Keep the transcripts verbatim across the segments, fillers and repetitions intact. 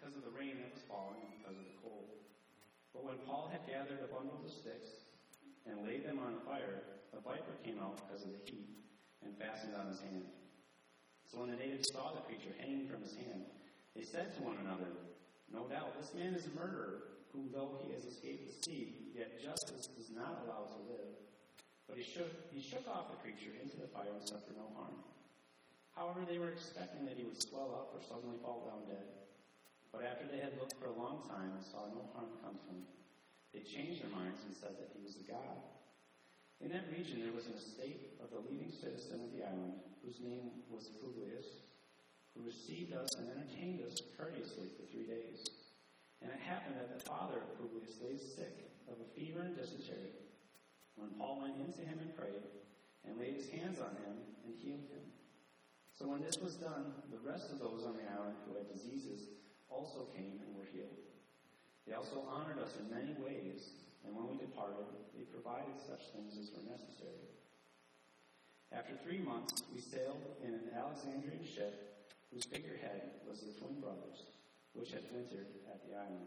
because of the rain that was falling and because of the cold. But when Paul had gathered a bundle of sticks and laid them on fire, a viper came out because of the heat and fastened on his hand. So when the natives saw the creature hanging from his hand, they said to one another, "No doubt this man is a murderer, who, though he has escaped the sea, yet justice does not allow to live." But he shook, he shook off the creature into the fire and suffered no harm. However, they were expecting that he would swell up or suddenly fall down dead. But after they had looked for a long time and saw no harm come to him, they changed their minds and said that he was a god. In that region there was an estate of the leading citizen of the island, whose name was Publius, who received us and entertained us courteously for three days. And it happened that the father of Publius lay sick of a fever and dysentery. When Paul went in to him and prayed, and laid his hands on him, and healed him. So when this was done, the rest of those on the island who had diseases also came and were healed. They also honored us in many ways, and when we departed, they provided such things as were necessary. After three months, we sailed in an Alexandrian ship, whose figurehead was the twin brothers, which had wintered at the island.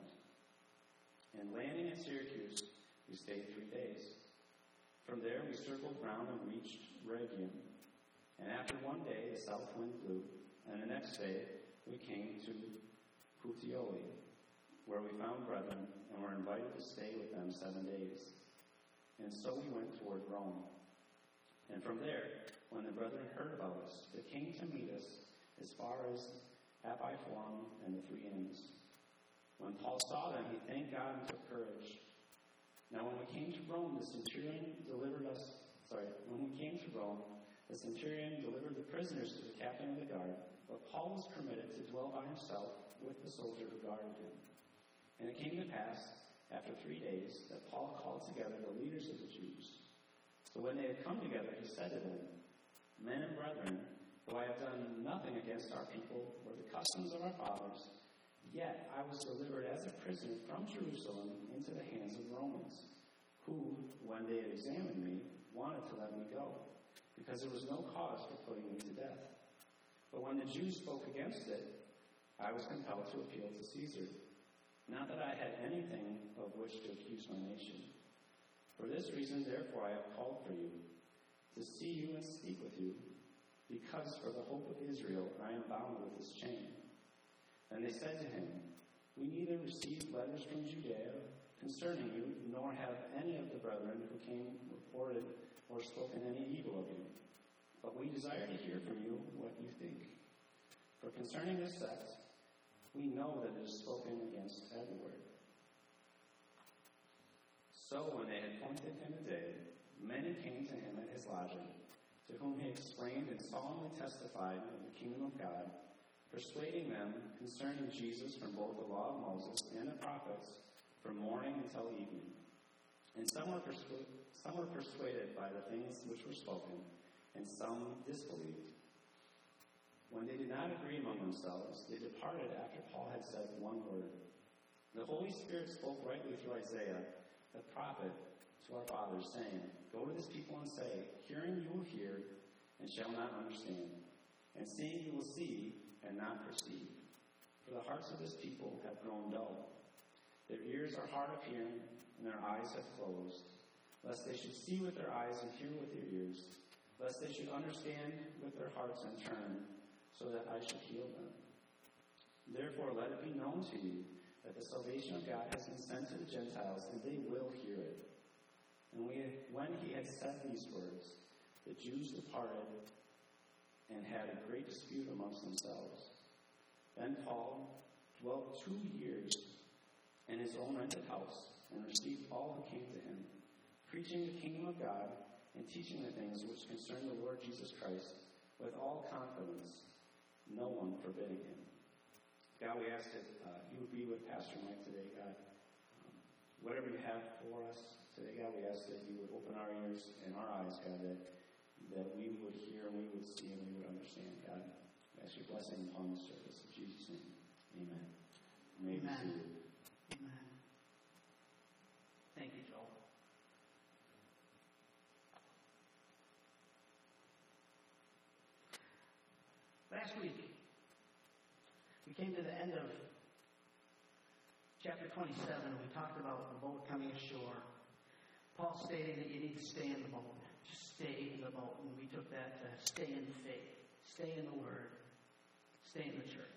And landing at Syracuse, we stayed three days. From there, we circled round and reached Rhegium. And after one day, the south wind blew, and the next day, we came to Puteoli, where we found brethren and were invited to stay with them seven days. And so we went toward Rome. And from there, when the brethren heard about us, they came to meet us as far as Epiphorum and the Three Inns. When Paul saw them, he thanked God and took courage. Now when we came to Rome, the centurion delivered us, sorry, when we came to Rome, the centurion delivered the prisoners to the captain of the guard, but Paul was permitted to dwell by himself with the soldier who guarded him. And it came to pass, after three days, that Paul called together the leaders of the Jews. So when they had come together, he said to them, "Men and brethren, though I have done nothing against our people or the customs of our fathers, yet I was delivered as a prisoner from Jerusalem into the hands of Romans, who, when they had examined me, wanted to let me go, because there was no cause for putting me to death. But when the Jews spoke against it, I was compelled to appeal to Caesar. Not that I had anything of which to accuse my nation. For this reason, therefore, I have called for you, to see you and speak with you, because for the hope of Israel I am bound with this chain." And they said to him, "We neither received letters from Judea concerning you, nor have any of the brethren who came reported or spoken any evil of you. But we desire to hear from you what you think. For concerning this sect, we know that it is spoken against everywhere." So when they had appointed him a day, many came to him at his lodging, to whom he explained and solemnly testified of the kingdom of God, persuading them concerning Jesus from both the law of Moses and the prophets, from morning until evening. And some were, persu- some were persuaded by the things which were spoken, and some disbelieved. When they did not agree among themselves, they departed after Paul had said one word. The Holy Spirit spoke rightly through Isaiah, the prophet, to our fathers, saying, "Go to this people and say, hearing you will hear, and shall not understand, and seeing you will see, and not perceive. For the hearts of this people have grown dull. Their ears are hard of hearing, and their eyes have closed, lest they should see with their eyes and hear with their ears, lest they should understand with their hearts and turn, so that I should heal them. Therefore let it be known to you that the salvation of God has been sent to the Gentiles, and they will hear it." And we, when he had said these words, the Jews departed and had a great dispute amongst themselves. Then Paul dwelt two years in his own rented house, and received all who came to him, preaching the kingdom of God, and teaching the things which concern the Lord Jesus Christ, with all confidence, no one forbidding him. God, we ask that uh, you would be with Pastor Mike today, God. Um, whatever you have for us today, God, we ask that you would open our ears and our eyes, God, that, that we would hear and we would see and we would understand, God. We ask your blessing upon this service. In Jesus' name, amen. Amen. Amen. Amen. Thank you, Joel. Last week, we came to the end of chapter twenty-seven, we talked about the boat coming ashore. Paul stating that you need to stay in the boat. Just stay in the boat. And we took that to stay in faith, stay in the Word, stay in the church.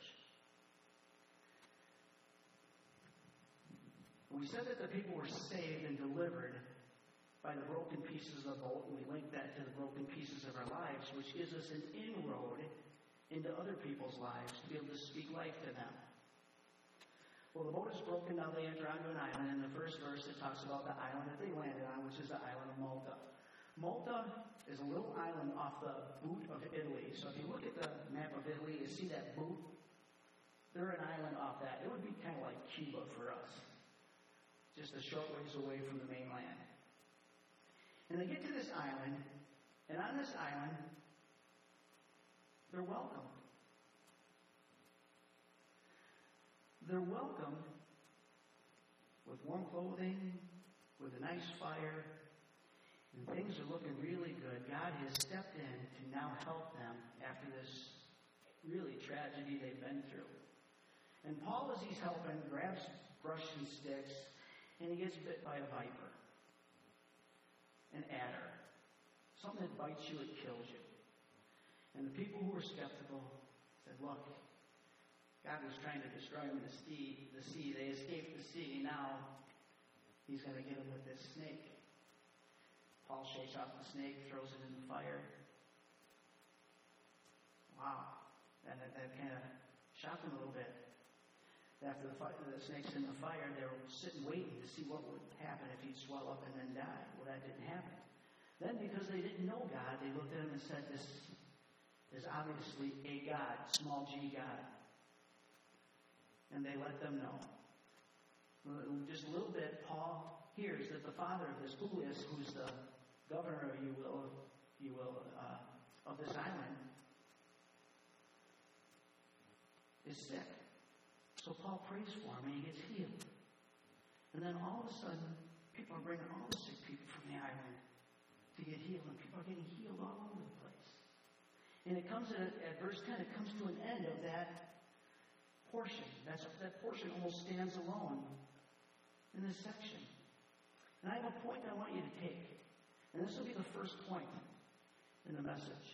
We said that the people were saved and delivered by the broken pieces of the boat, and we linked that to the broken pieces of our lives, which gives us an inroad into other people's lives to be able to speak life to them. Well, the boat is broken, now they enter onto an island. In the first verse, it talks about the island that they landed on, which is the island of Malta. Malta is a little island off the boot of Italy. So if you look at the map of Italy, you see that boot? They're an island off that. It would be kind of like Cuba for us, just a short ways away from the mainland. And they get to this island, and on this island, they're welcomed. They're welcomed with warm clothing, with a nice fire, and things are looking really good. God has stepped in to now help them after this really tragedy they've been through. And Paul, as he's helping, grabs brush and sticks, and he gets bit by a viper, an adder, something that bites you, it kills you. And the people who were skeptical said, look, God was trying to destroy them in the sea. The sea. They escaped the sea. Now he's going to get them with this snake. Paul shakes off the snake, throws it in the fire. Wow. And that, that kind of shocked them a little bit. After the, fire, the snake's in the fire, they were sitting waiting to see what would happen if he'd swell up and then die. Well, that didn't happen. Then, because they didn't know God, they looked at him and said, this is obviously a God, small g God. And they let them know. Just a little bit, Paul hears that the father of this Publius, who's the governor, you will, you will, uh, of this island, is sick. So Paul prays for him, and he gets healed. And then all of a sudden, people are bringing all the sick people from the island to get healed, and people are getting healed all over the place. And it comes at, at verse ten, it comes to an end of that portion. That's, that portion almost stands alone in this section. And I have a point I want you to take. And this will be the first point in the message.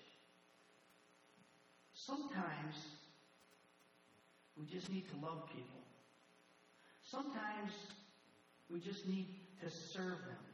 Sometimes we just need to love people. Sometimes we just need to serve them.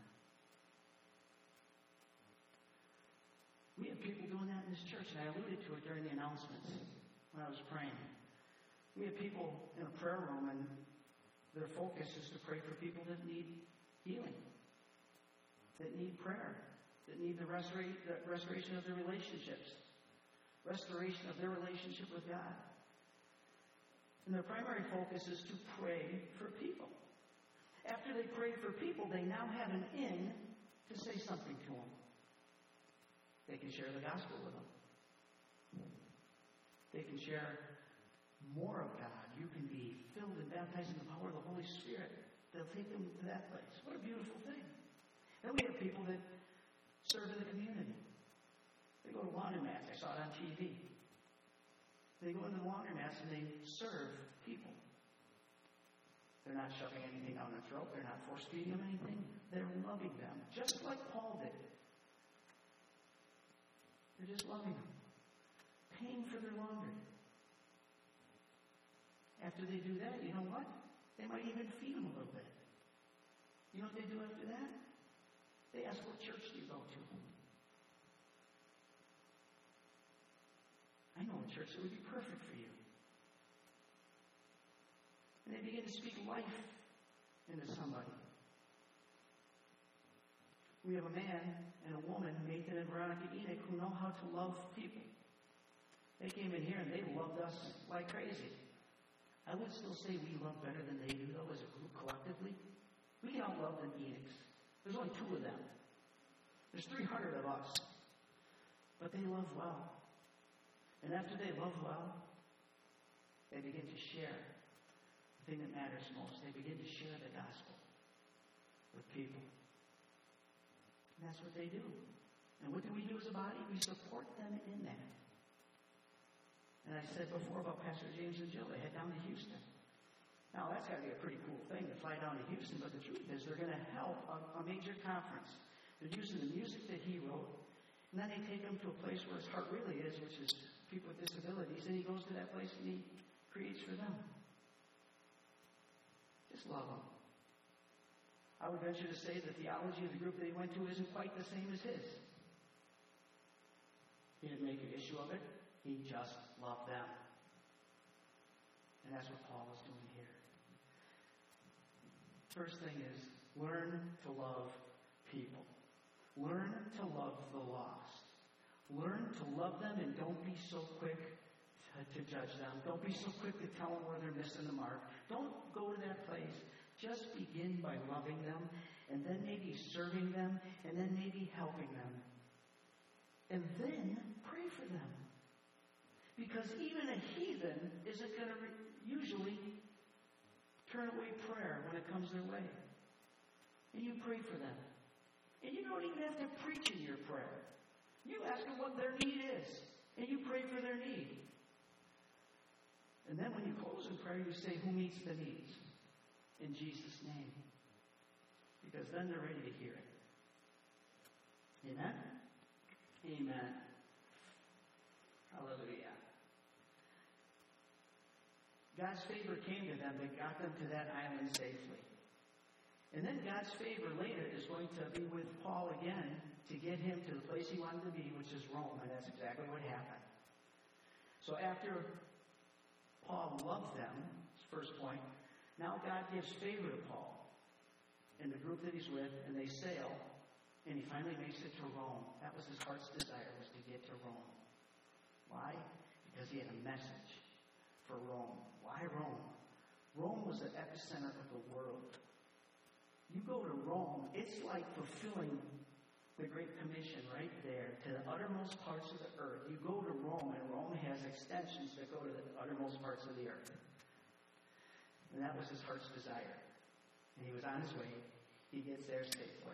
We have people doing that in this church, and I alluded to it during the announcements when I was praying. We have people in a prayer room, and their focus is to pray for people that need healing, that need prayer, that need the, restora- the restoration of their relationships, restoration of their relationship with God. And their primary focus is to pray for people. After they pray for people, they now have an in to say something to them. They can share the gospel with them. They can share more of God. You can be filled and baptized in the power of the Holy Spirit. They'll take them to that place. What a beautiful thing. Then we have people that serve in the community. They go to laundromats. I saw it on T V. They go into the laundromats and they serve people. They're not shoving anything down their throat. They're not force-feeding them anything. They're loving them, just like Paul did. They're just loving them, paying for their laundry. After they do that, you know what? They might even feed them a little bit. You know what they do after that? They ask, what church do you go to? I know a church that would be perfect for you. And they begin to speak life into somebody. We have a man and a woman, Nathan and Veronica Enoch, who know how to love people. They came in here and they loved us like crazy. I would still say we love better than they do, though, as a group collectively. We can outlove the Enochs. There's only two of them. There's three hundred of us. But they love well. And after they love well, they begin to share the thing that matters most. They begin to share the gospel with people. And that's what they do. And what do we do as a body? We support them in that. And I said before about Pastor James and Jill. They head down to Houston. Now, that's got to be a pretty cool thing to fly down to Houston, but the truth is they're going to help a, a major conference. They're using the music that he wrote, and then they take him to a place where his heart really is, which is people with disabilities, and he goes to that place and he creates for them. Just love them. I would venture to say the theology of the group that he went to isn't quite the same as his. He didn't make an issue of it. He just loved them. And that's what Paul is doing here. First thing is, learn to love people. Learn to love the lost. Learn to love them and don't be so quick to, to judge them. Don't be so quick to tell them where they're missing the mark. Don't go to that place. Just begin by loving them, and then maybe serving them, and then maybe helping them. And then pray for them. Because even a heathen isn't going to re- usually turn away prayer when it comes their way. And you pray for them. And you don't even have to preach in your prayer. You ask them what their need is, and you pray for their need. And then when you close in prayer, you say, who meets the needs? In Jesus' name. Because then they're ready to hear it. Amen? Amen. Hallelujah. God's favor came to them that got them to that island safely. And then God's favor later is going to be with Paul again to get him to the place he wanted to be, which is Rome. And that's exactly what happened. So after Paul loved them, his first point, now God gives favor to Paul and the group that he's with, and they sail, and he finally makes it to Rome. That was his heart's desire, was to get to Rome. Why? Because he had a message for Rome. Why Rome? Rome was the epicenter of the world. You go to Rome, it's like fulfilling the Great Commission right there to the uttermost parts of the earth. You go to Rome, and Rome has extensions that go to the uttermost parts of the earth. And that was his heart's desire. And he was on his way. He gets there safely.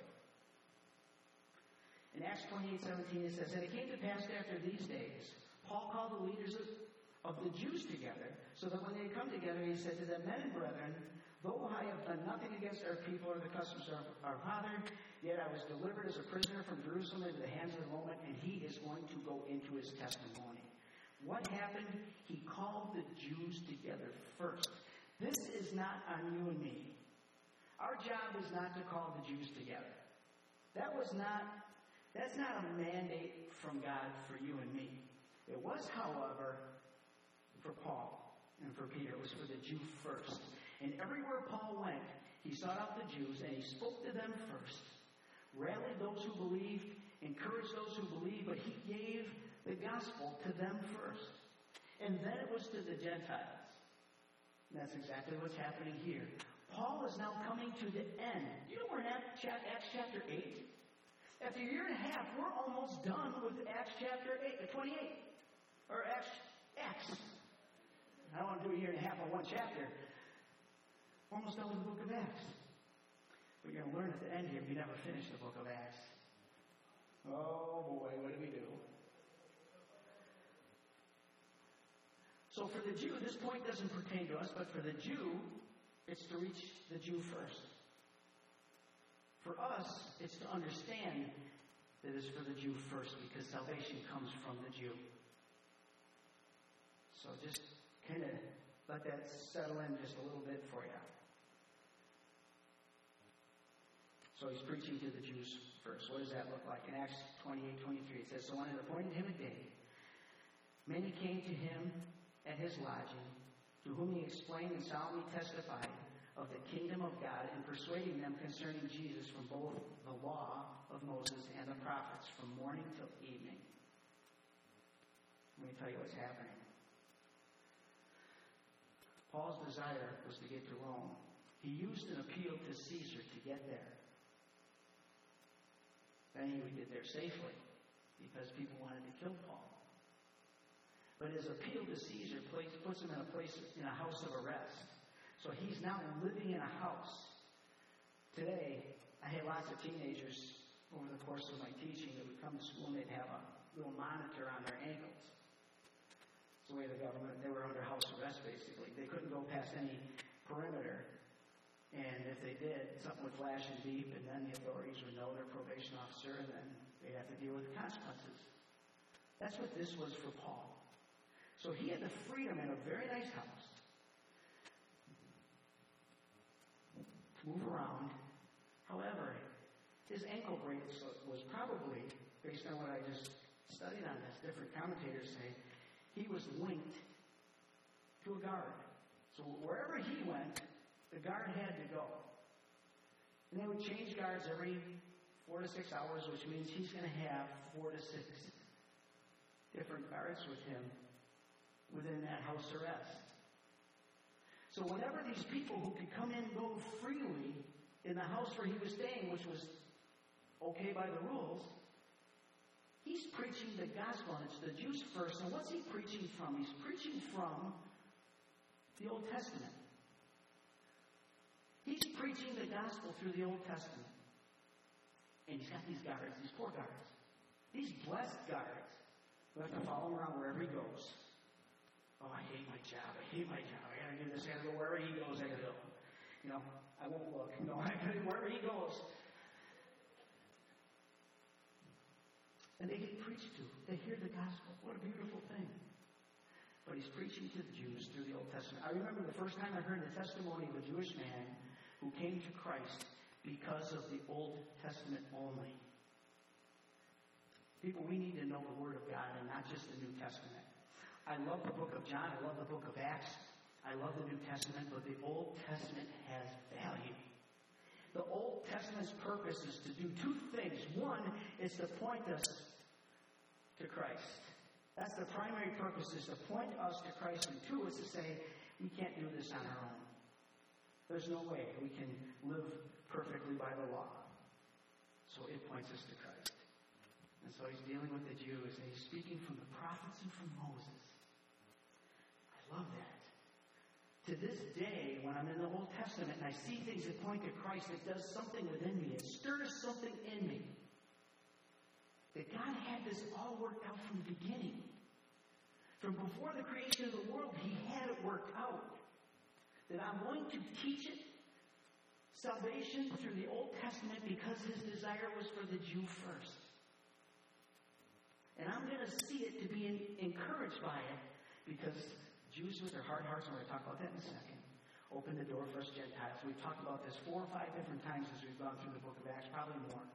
In Acts twenty-eight seventeen it says, and it came to pass after these days, Paul called the leaders of, of the Jews together, so that when they had come together, he said to them, men and brethren, though I have done nothing against our people or the customs of our father, yet I was delivered as a prisoner from Jerusalem into the hands of the Roman, and he is going to go into his testimony. What happened? He called the Jews together first. This is not on you and me. Our job is not to call the Jews together. That was not, that's not a mandate from God for you and me. It was, however, for Paul and for Peter. It was for the Jew first. And everywhere Paul went, he sought out the Jews and he spoke to them first. Rallied those who believed, encouraged those who believed, but he gave the gospel to them first. And then it was to the Gentiles. And that's exactly what's happening here. Paul is now coming to the end. You know we're in Acts chapter eight? After a year and a half, we're almost done with Acts chapter eight, twenty-eight. Or Acts, Acts. I don't want to do a year and a half on one chapter. We're almost done with the book of Acts. But you're going to learn at the end here, we never finish the book of Acts. Oh boy, what do we do? So for the Jew, this point doesn't pertain to us, but for the Jew, it's to reach the Jew first. For us, it's to understand that it's for the Jew first, because salvation comes from the Jew. So just kind of let that settle in just a little bit for you. So he's preaching to the Jews first. What does that look like? In Acts twenty-eight twenty-three, it says, so when it appointed him a day, many came to him at his lodging, to whom he explained and solemnly testified of the kingdom of God, and persuading them concerning Jesus from both the law of Moses and the prophets, from morning till evening. Let me tell you what's happening. Paul's desire was to get to Rome. He used an appeal to Caesar to get there. Then he would get there safely, because people wanted to kill Paul. But his appeal to Caesar puts him in a place, in a house of arrest. So he's now living in a house. Today, I had lots of teenagers over the course of my teaching that would come to school and they'd have a little monitor on their ankles. It's the way the government, they were under house arrest basically. They couldn't go past any perimeter. And if they did, something would flash and beep, and then the authorities would know their probation officer, and then they'd have to deal with the consequences. That's what this was for Paul. So he had the freedom in a very nice house to move around. However, his ankle bracelet was probably, based on what I just studied on this, different commentators say, he was linked to a guard. So wherever he went, the guard had to go. And they would change guards every four to six hours, which means he's going to have four to six different guards with him within that house arrest. So whenever these people who could come in and go freely in the house where he was staying, which was okay by the rules, he's preaching the gospel, and it's the Jews first. And what's he preaching from? He's preaching from the Old Testament. He's preaching the gospel through the Old Testament. And he's got these guards, these poor guards, these blessed guards who have to follow him around wherever he goes. Oh, I hate my job. I hate my job. I gotta do this. I gotta go wherever he goes. I gotta go. You know, I won't look. No, I gotta go wherever he goes. And they get preached to. They hear the gospel. What a beautiful thing. But he's preaching to the Jews through the Old Testament. I remember the first time I heard the testimony of a Jewish man who came to Christ because of the Old Testament only. People, we need to know the Word of God and not just the New Testament. I love the book of John. I love the book of Acts. I love the New Testament, but the Old Testament has value. The Old Testament's purpose is to do two things. One is to point us to Christ. That's the primary purpose, is to point us to Christ. And two is to say, we can't do this on our own. There's no way we can live perfectly by the law. So it points us to Christ. And so he's dealing with the Jews, and he's speaking from the prophets and from Moses. I love that. To this day, when I'm in the Old Testament and I see things that point to Christ, it does something within me. It stirs something in me. That God had this all worked out from the beginning. From before the creation of the world, he had it worked out. That I'm going to teach it, salvation through the Old Testament, because his desire was for the Jew first. And I'm going to see it to be encouraged by it, because Jews with their hard hearts, and we're going to talk about that in a second, open the door for us Gentiles. We've talked about this four or five different times as we've gone through the book of Acts, probably more.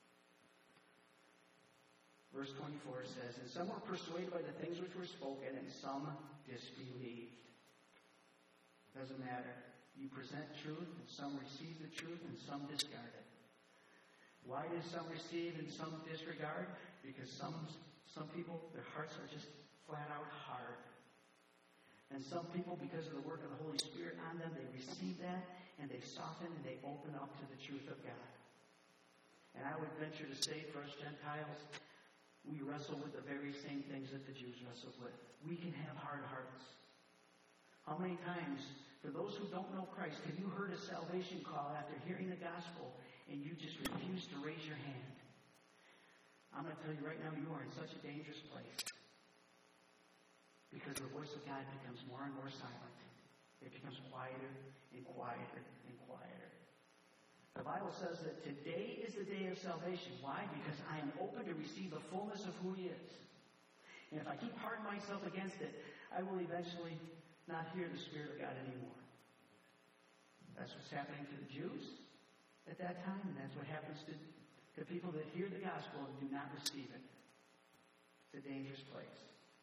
Verse twenty-four says, and some were persuaded by the things which were spoken, and some disbelieved. Doesn't matter. You present truth, and some receive the truth, and some discard it. Why do some receive and some disregard? Because some some people, their hearts are just flat out hard. And some people, because of the work of the Holy Spirit on them, they receive that, and they soften, and they open up to the truth of God. And I would venture to say for us Gentiles, we wrestle with the very same things that the Jews wrestled with. We can have hard hearts. How many times, for those who don't know Christ, have you heard a salvation call after hearing the gospel and you just refuse to raise your hand? I'm going to tell you right now, you are in such a dangerous place. Because the voice of God becomes more and more silent. It becomes quieter and quieter and quieter. The Bible says that today is the day of salvation. Why? Because I am open to receive the fullness of who he is. And if I keep hardening myself against it, I will eventually not hear the Spirit of God anymore. That's what's happening to the Jews at that time, and that's what happens to, to people that hear the gospel and do not receive it. It's a dangerous place.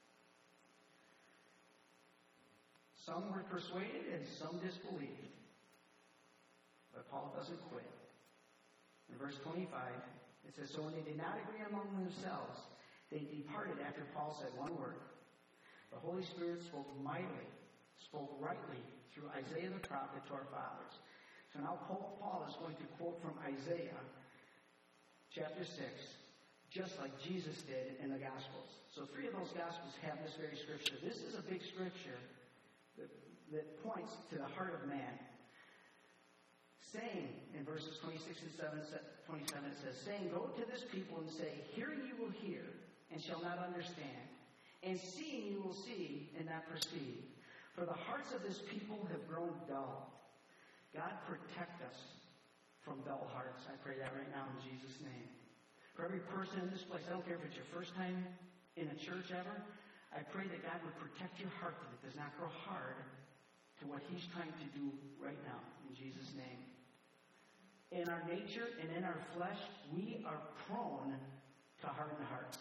Some were persuaded and some disbelieved. But Paul doesn't quit. In verse twenty-five, it says, so when they did not agree among themselves, they departed after Paul said one word. The Holy Spirit spoke mightily, spoke rightly through Isaiah the prophet to our fathers. So now Paul is going to quote from Isaiah chapter six, just like Jesus did in the Gospels. So three of those Gospels have this very scripture. This is a big scripture that, that points to the heart of man. Saying, in verses twenty-six and twenty-seven, it says, saying, go to this people and say, hearing you will hear and shall not understand, and seeing you will see and not perceive. For the hearts of this people have grown dull. God, protect us from dull hearts. I pray that right now in Jesus' name. For every person in this place, I don't care if it's your first time in a church ever, I pray that God would protect your heart, that it does not grow hard to what He's trying to do right now, in Jesus' name. In our nature and in our flesh, we are prone to harden hearts.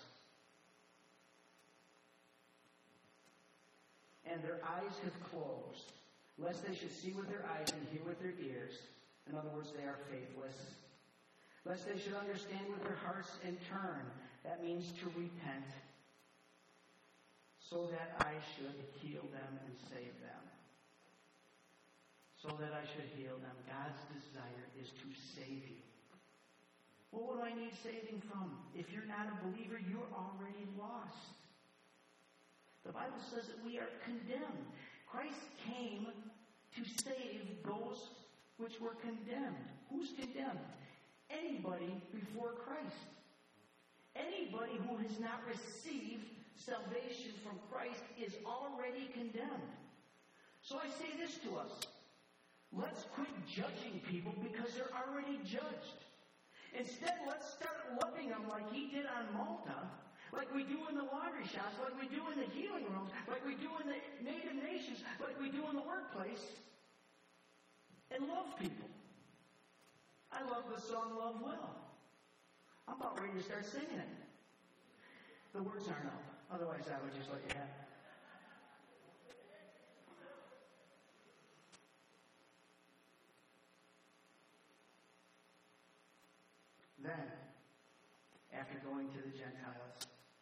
And their eyes have closed, lest they should see with their eyes and hear with their ears. In other words, they are faithless. Lest they should understand with their hearts and turn. That means to repent. So that I should heal them and save them. So that I should heal them. God's desire is to save you. Well, what do I need saving from? If you're not a believer, you're already lost. The Bible says that we are condemned. Christ came to save those which were condemned. Who's condemned? Anybody before Christ. Anybody who has not received salvation from Christ is already condemned. So I say this to us. Let's quit judging people because they're already judged. Instead, let's start loving them like He did on Malta, like we do in the laundry shops, like we do in the healing rooms, like we do in the Native nations, like we do in the workplace, and love people. I love the song Love Well. I'm about ready to start singing it. The words aren't up. Otherwise, I would just let you have it. Then, after going to the Gentiles,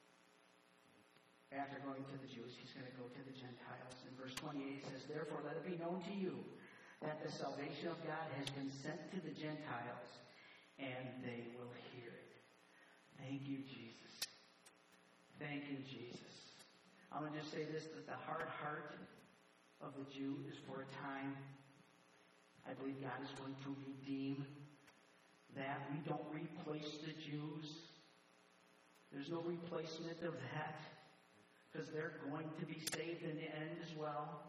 after going to the Jews, He's going to go to the Gentiles. In verse twenty-eight, it says, "Therefore let it be known to you that the salvation of God has been sent to the Gentiles, and they will hear it." Thank you, Jesus. Thank you, Jesus. I'm going to just say this, that the hard heart of the Jew is for a time. I believe God is going to redeem that. We don't replace the Jews. There's no replacement of that, because they're going to be saved in the end as well.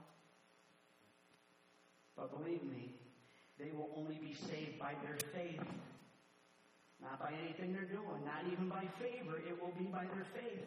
But believe me, they will only be saved by their faith. Not by anything they're doing, not even by favor. It will be by their faith.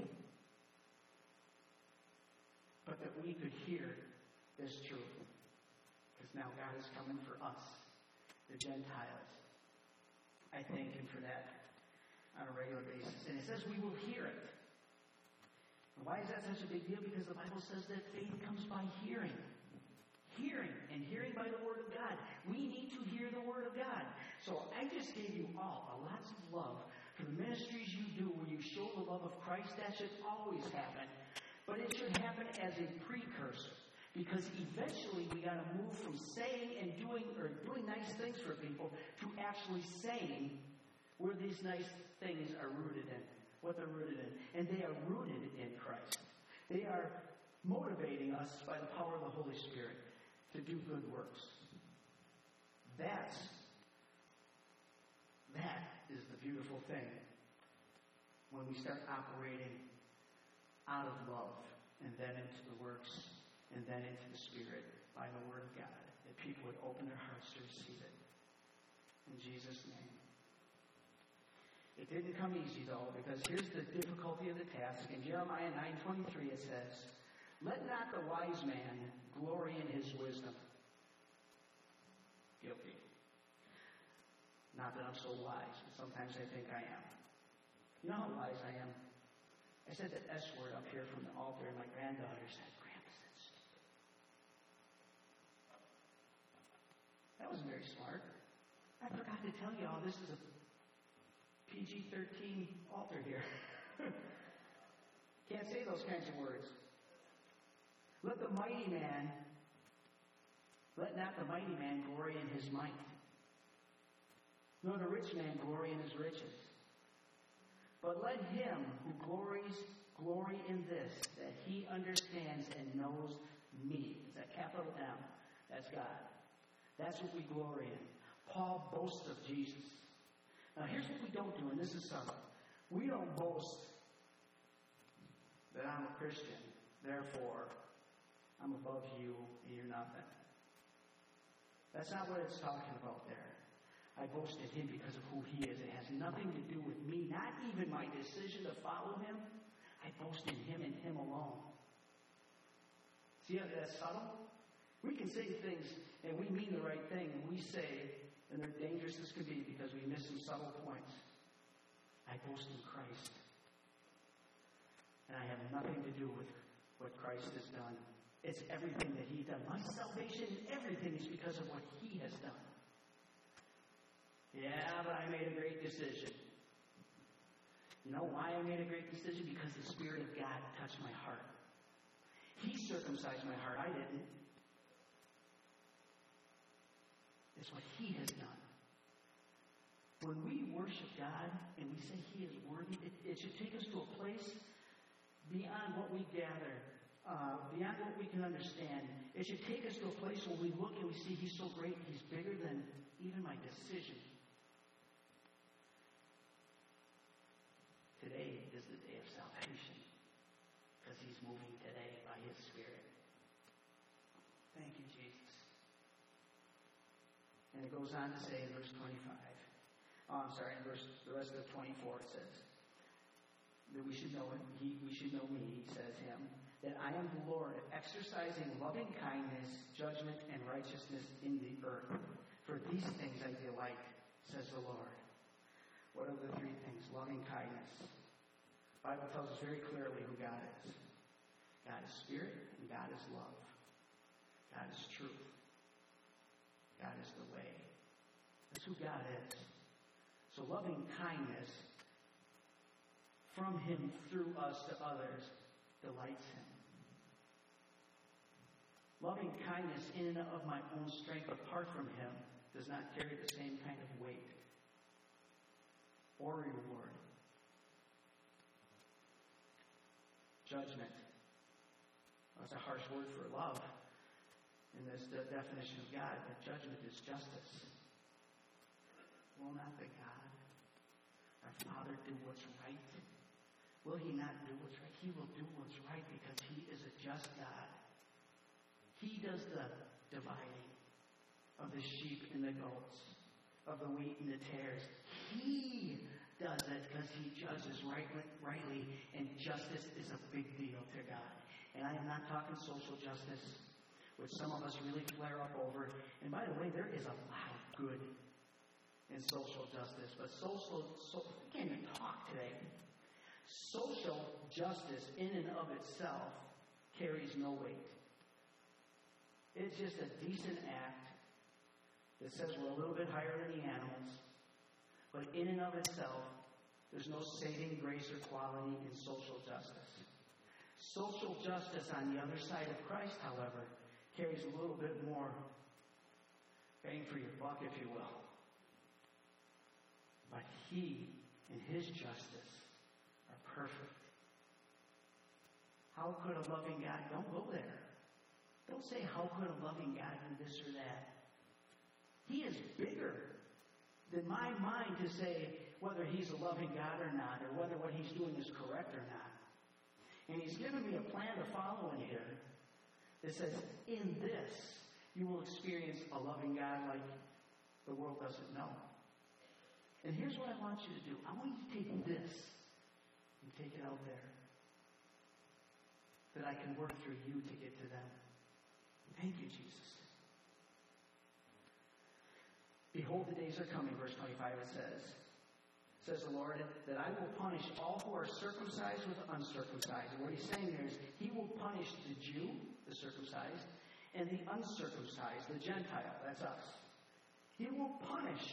But that we could hear this truth. Because now God is coming for us, the Gentiles. I thank Him for that on a regular basis. And it says we will hear it. And why is that such a big deal? Because the Bible says that faith comes by hearing. Hearing, and hearing by the Word of God. We need to hear the Word of God. So I just gave you all a lots of love for the ministries you do where you show the love of Christ. That should always happen. But it should happen as a precursor. Because eventually we got to move from saying and doing, or doing nice things for people, to actually saying where these nice things are rooted in. What they're rooted in. And they are rooted in Christ. They are motivating us by the power of the Holy Spirit to do good works. That's, that is the beautiful thing when we start operating out of love and then into the works and then into the Spirit by the Word of God, that people would open their hearts to receive it. In Jesus' name. It didn't come easy, though, because here's the difficulty of the task. In Jeremiah nine twenty-three it says, "Let not the wise man glory in his wisdom." Guilty. Not that I'm so wise, but sometimes I think I am. You know how wise I am? I said the S word up here from the altar, and my granddaughter said, "Grandpa, that's stupid." That wasn't very smart. I forgot to tell you all this is a P G thirteen altar here. Can't say those kinds of words. Let the mighty man, let not the mighty man glory in his might, nor the rich man glory in his riches. But let him who glories glory in this, that he understands and knows me. Is that capital M? That's God. That's what we glory in. Paul boasts of Jesus. Now here's what we don't do, and this is subtle. We don't boast that I'm a Christian, therefore I'm above you and you're nothing. That's not what it's talking about there. I boast in him because of who he is. It has nothing to do with me, not even my decision to follow him. I boast in him and him alone. See how that's subtle? We can say things and we mean the right thing, and we say, and they're dangerous as could be because we miss some subtle points. I boast in Christ. And I have nothing to do with what Christ has done. It's everything that he's done. My salvation, everything is because of what he has done. Yeah, but I made a great decision. You know why I made a great decision? Because the Spirit of God touched my heart. He circumcised my heart. I didn't. It's what he has done. When we worship God and we say he is worthy, it, it should take us to a place beyond what we gather, uh, beyond what we can understand. It should take us to a place where we look and we see he's so great, he's bigger than even my decision. Today is the day of salvation because he's moving today by his Spirit. Thank you, Jesus. And it goes on to say in verse twenty-five, oh, I'm sorry, in verse, the rest of twenty-four it says, that we should know him, he, we should know me, he says him, that I am the Lord, exercising loving kindness, judgment, and righteousness in the earth. For these things I delight, says the Lord. What are the three things? Loving kindness. The Bible tells us very clearly who God is. God is spirit, and God is love. God is truth. God is the way. That's who God is. So loving kindness from him through us to others delights him. Loving kindness in and of my own strength apart from him does not carry the same kind of weight or reward. Judgment. That's a harsh word for love in this the definition of God, but judgment is justice. Will not the God, our Father, do what's right? Will he not do what's right? He will do what's right because he is a just God. He does the dividing of the sheep and the goats, of the wheat and the tares. He does it because he judges rightly, rightly, and justice is a big deal to God. And I am not talking social justice, which some of us really flare up over. And by the way, there is a lot of good in social justice, but social, so, we can't even talk today. Social justice in and of itself carries no weight. It's just a decent act that says we're a little bit higher than the animals, but in and of itself, there's no saving grace or quality in social justice. Social justice on the other side of Christ, however, carries a little bit more bang for your buck, if you will. But he and his justice are perfect. How could a loving God, don't go there. Don't say, how could a loving God do this or that? He is bigger than my mind to say whether he's a loving God or not, or whether what he's doing is correct or not. And he's given me a plan to follow in here that says, in this, you will experience a loving God like the world doesn't know. And here's what I want you to do. I want you to take this and take it out there, that I can work through you to get to them. Thank you, Jesus. Behold, the days are coming, verse twenty-five it says, says the Lord, that I will punish all who are circumcised with uncircumcised. And what he's saying there is, he will punish the Jew, the circumcised, and the uncircumcised, the Gentile, that's us. He will punish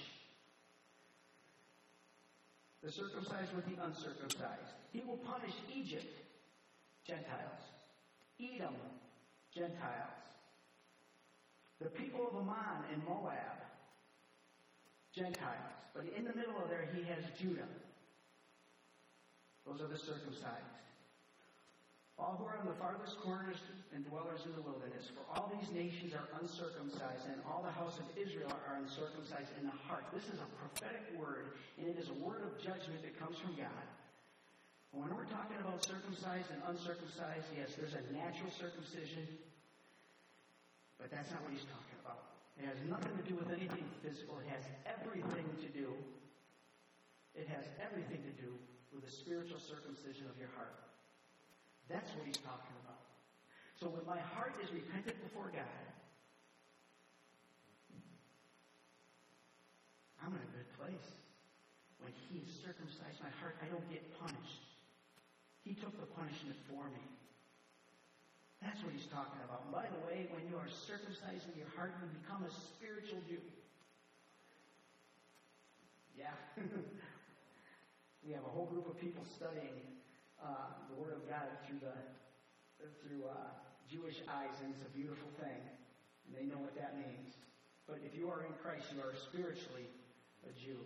the circumcised with the uncircumcised. He will punish Egypt, Gentiles, Edom, Gentiles, the people of Ammon and Moab, Gentiles. But in the middle of there, he has Judah. Those are the circumcised. All who are in the farthest corners and dwellers in the wilderness. For all these nations are uncircumcised, and all the house of Israel are uncircumcised in the heart. This is a prophetic word, and it is a word of judgment that comes from God. When we're talking about circumcised and uncircumcised, yes, there's a natural circumcision, but that's not what he's talking about. It has nothing to do with anything physical. It has everything to do. It has everything to do with the spiritual circumcision of your heart. That's what he's talking about. So when my heart is repentant before God, I'm in a good place. When he circumcised my heart, I don't get punished. He took the punishment for me. That's what he's talking about. And by the way, when you are circumcised in your heart, you become a spiritual Jew. Yeah. We have a whole group of people studying uh, the Word of God through the through uh, Jewish eyes, and it's a beautiful thing. And they know what that means. But if you are in Christ, you are spiritually a Jew.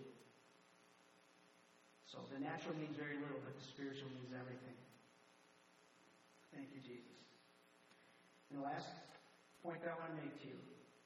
So the natural means very little, but the spiritual means everything. Thank you, Jesus. And the last point that I want to make to you.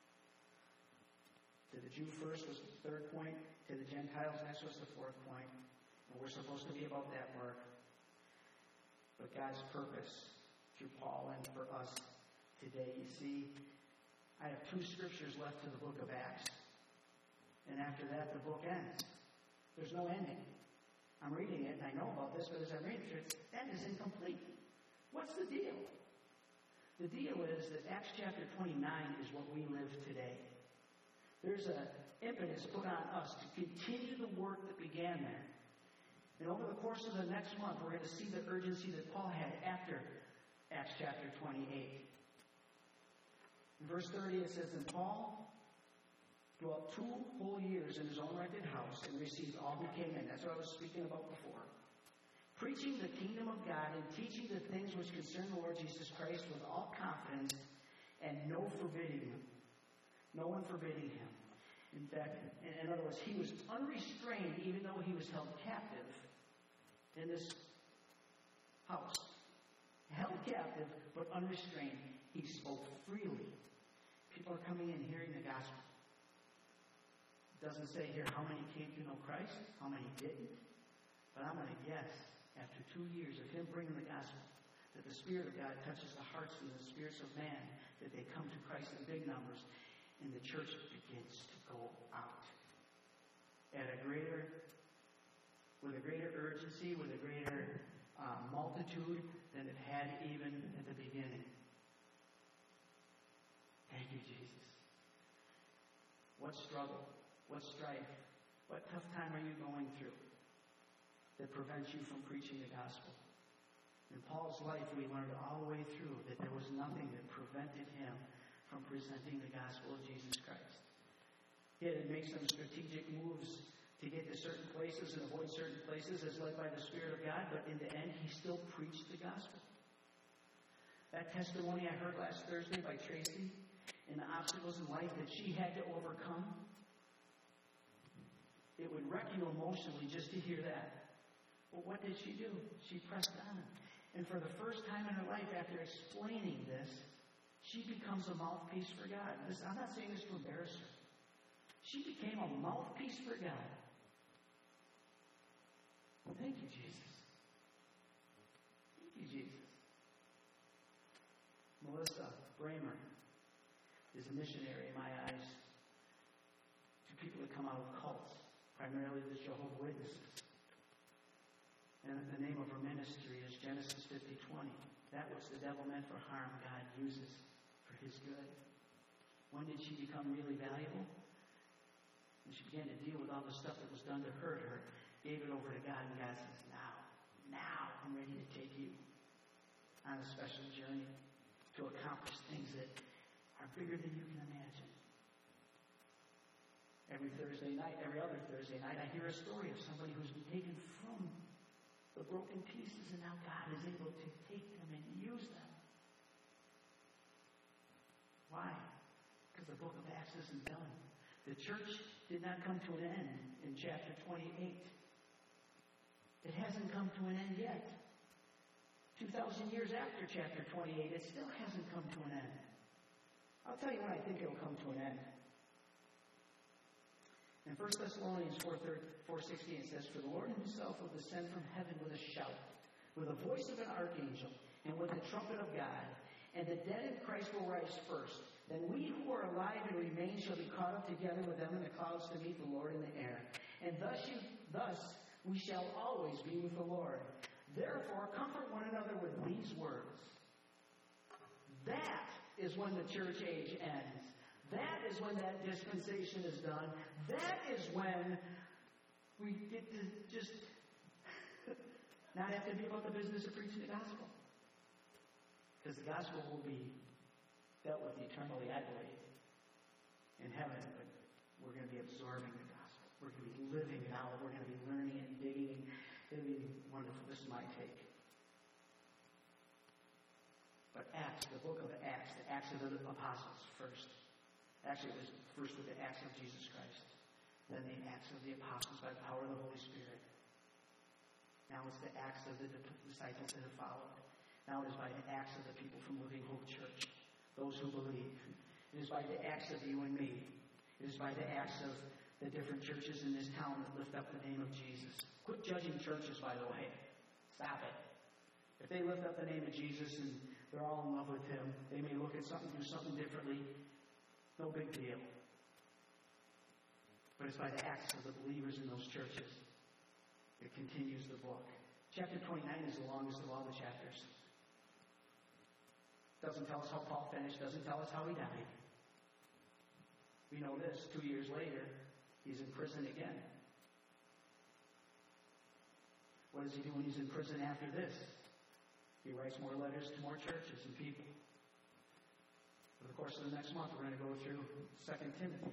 To the Jew first was the third point. To the Gentiles next was the fourth point. And we're supposed to be about that work. But God's purpose through Paul and for us today. You see, I have two scriptures left to the book of Acts. And after that, the book ends. There's no ending. I'm reading it, and I know about this, but as I'm reading through it, that is incomplete. What's the deal? The deal is that Acts chapter twenty-nine is what we live today. There's an impetus put on us to continue the work that began there. And over the course of the next month, we're going to see the urgency that Paul had after Acts chapter twenty-eight. In verse thirty, it says, "And Paul dwelt two whole years in his own rented house and received all who came in." That's what I was speaking about before. "Preaching the kingdom of God and teaching the things which concern the Lord Jesus Christ with all confidence and no forbidding him." No one forbidding him. In fact, in other words, he was unrestrained even though he was held captive in this house. Held captive, but unrestrained. He spoke freely. People are coming in hearing the gospel. It doesn't say here how many came to know Christ, how many didn't. But I'm going to guess, after two years of him bringing the gospel, that the Spirit of God touches the hearts and the spirits of man, that they come to Christ in big numbers, and the church begins to go out at a greater, with a greater urgency, with a greater uh, multitude than it had even at the beginning. Thank you, Jesus. What struggle, what strife, what tough time are you going through that prevents you from preaching the gospel? In Paul's life, we learned all the way through that there was nothing that prevented him from presenting the gospel of Jesus Christ. He had to make some strategic moves to get to certain places and avoid certain places as led by the Spirit of God, but in the end, he still preached the gospel. That testimony I heard last Thursday by Tracy and the obstacles in life that she had to overcome, it would wreck you emotionally just to hear that. But what did she do? She pressed on. And for the first time in her life, after explaining this, she becomes a mouthpiece for God. This, I'm not saying this to embarrass her. She became a mouthpiece for God. Thank you, Jesus. Thank you, Jesus. Melissa Bramer is a missionary in my eyes to people that come out of cults, primarily the Jehovah's Witnesses. And the name of her ministry is Genesis fifty twenty. That which the devil meant for harm, God uses for his good. When did she become really valuable? When she began to deal with all the stuff that was done to hurt her, gave it over to God, and God says, now, now I'm ready to take you on a special journey to accomplish things that are bigger than you can imagine. Every Thursday night, every other Thursday night, I hear a story of somebody who's been taken from the broken pieces, and now God is able to take them and use them. Why? Because the book of Acts isn't done. The church did not come to an end in chapter twenty-eight. It hasn't come to an end yet. two thousand years after chapter twenty-eight, it still hasn't come to an end. I'll tell you when I think it'll come to an end. In First Thessalonians four sixteen, it says, "For the Lord himself will descend from heaven with a shout, with the voice of an archangel, and with the trumpet of God, and the dead in Christ will rise first. Then we who are alive and remain shall be caught up together with them in the clouds to meet the Lord in the air. And thus, you, thus we shall always be with the Lord. Therefore, comfort one another with these words. That is when the church age ends. That is when that dispensation is done. That is when we get to just not have to be about the business of preaching the gospel. Because the gospel will be dealt with eternally, I believe, in heaven. But we're going to be absorbing the gospel. We're going to be living it out. We're going to be learning and digging. It'll be wonderful. This is my take. But Acts, the book of Acts, the Acts of the Apostles first. Actually, it was first with the Acts of Jesus Christ. Then the Acts of the Apostles by the power of the Holy Spirit. Now it's the Acts of the disciples that have followed. Now it is by the Acts of the people from Living Hope Church. Those who believe. It is by the acts of you and me. It is by the acts of the different churches in this town that lift up the name of Jesus. Quit judging churches, by the way. Stop it. If they lift up the name of Jesus and they're all in love with Him, they may look at something, do something differently. No big deal. But it's by the acts of the believers in those churches. It continues the book. Chapter twenty-nine is the longest of all the chapters. Doesn't tell us how Paul finished. Doesn't tell us how he died. We know this. Two years later, he's in prison again. What does he do when he's in prison after this? He writes more letters to more churches and people. For the course of the next month, we're going to go through Second Timothy.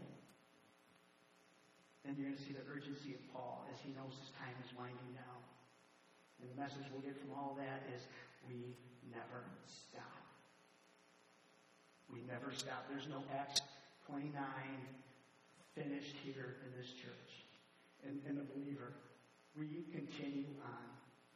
Then you're going to see the urgency of Paul as he knows his time is winding down. And the message we'll get from all that is we never stop. We never stop. There's no Acts twenty-nine finished here in this church. And, and the believer, we continue on.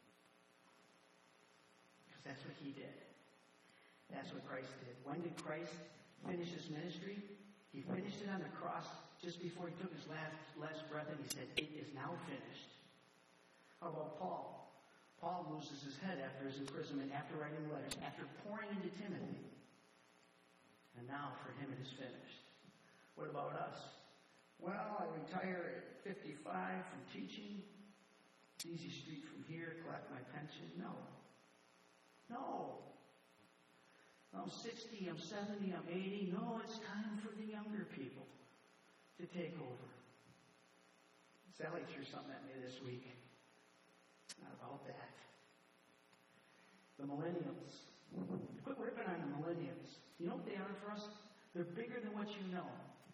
Because that's what He did. That's what Christ did. When did Christ finish His ministry? He finished it on the cross just before He took His last, last breath, and He said, "It is now finished." How about Paul? Paul loses his head after his imprisonment, after writing letters, after pouring into Timothy. And now for him it is finished. What about us? Well, I retire at fifty-five from teaching. It's easy street from here, collect my pension. No. No. I'm sixty, I'm seventy, I'm eighty. No, it's time for the younger people to take over. Sally threw something at me this week. It's not about that. The millennials. Quit ripping on the millennials. You know what they are for us? They're bigger than what you know.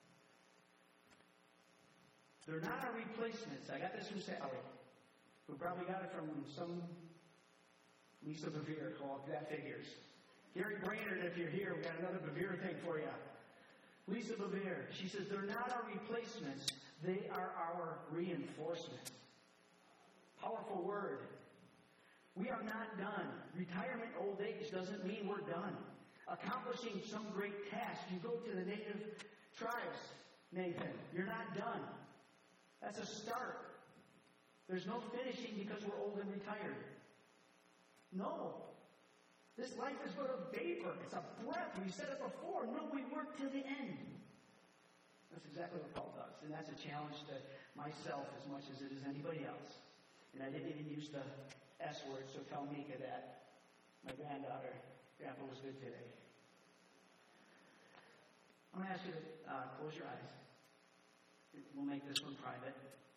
They're not our replacements. I got this from Sally, who probably got it from some Lisa Bevere. Well, that figures. Gary Brainerd, if you're here, we got another Bevere thing for you. Lisa Bevere. She says they're not our replacements. They are our reinforcements. Powerful word. We are not done. Retirement, old age doesn't mean we're done. Accomplishing some great task. You go to the native tribes, Nathan. You're not done. That's a start. There's no finishing because we're old and retired. No. This life is but a vapor. It's a breath. We said it before. No, we work to the end. That's exactly what Paul does. And that's a challenge to myself as much as it is anybody else. And I didn't even use the S word, so tell Mika that my granddaughter, Grandpa was good today. I'm going to ask you to uh, close your eyes. We'll make this one private.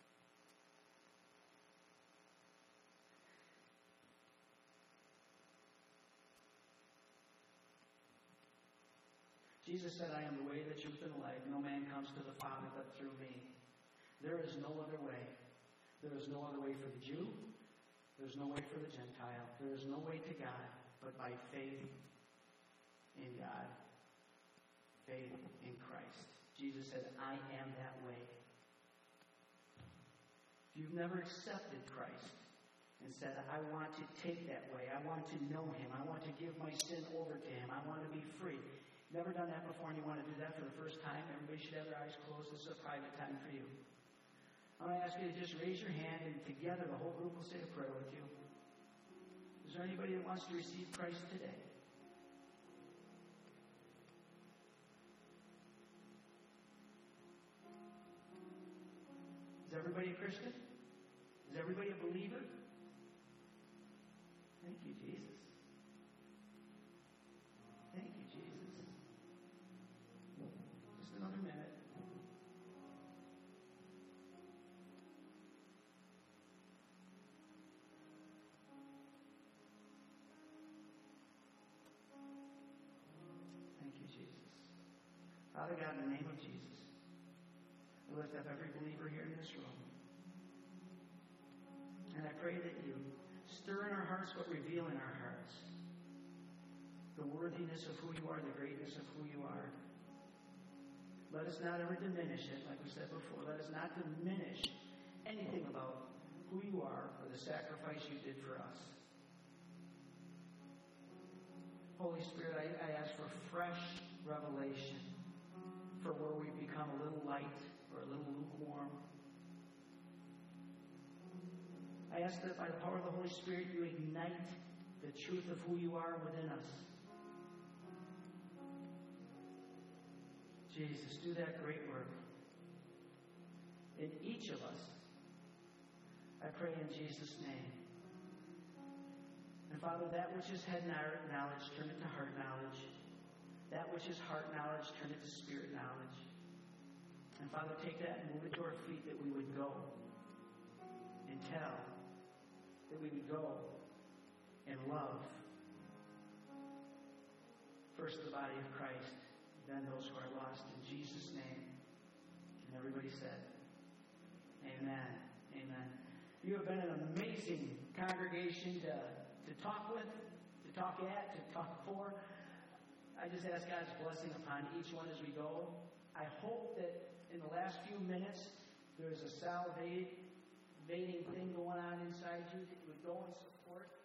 Jesus said, "I am the way, the truth, and the life. No man comes to the Father but through me." There is no other way. There is no other way for the Jew. There's no way for the Gentile. There is no way to God but by faith in God. Faith in Christ. Jesus said, "I am that way." If you've never accepted Christ and said, "I want to take that way. I want to know Him. I want to give my sin over to Him. I want to be free." Never done that before and you want to do that for the first time, everybody should have their eyes closed. This is a private time for you. I'm going to ask you to just raise your hand, and together the whole group will say a prayer with you. Is there anybody that wants to receive Christ today? everybody a Christian? Is everybody a believer? Thank you, Jesus. Thank you, Jesus. Just another minute. Thank you, Jesus. Father God, in the name of Jesus, I lift up every believer here in this room. And I pray that you stir in our hearts but reveal in our hearts the worthiness of who you are, the greatness of who you are. Let us not ever diminish it, like we said before. Let us not diminish anything about who you are or the sacrifice you did for us. Holy Spirit, I, I ask for fresh revelation for where we become a little light or a little lukewarm. I ask that by the power of the Holy Spirit, you ignite the truth of who you are within us. Jesus, do that great work in each of us. I pray in Jesus' name. And Father, that which is head knowledge, turn it to heart knowledge. That which is heart knowledge, turn it to spirit knowledge. And Father, take that and move it to our feet that we would go and tell, that we would go and love. First the body of Christ, then those who are lost. In Jesus' name. And everybody said, amen. Amen. You have been an amazing congregation to, to talk with, to talk at, to talk for. I just ask God's blessing upon each one as we go. I hope that in the last few minutes there's a salivating thing going on inside you that you would go and support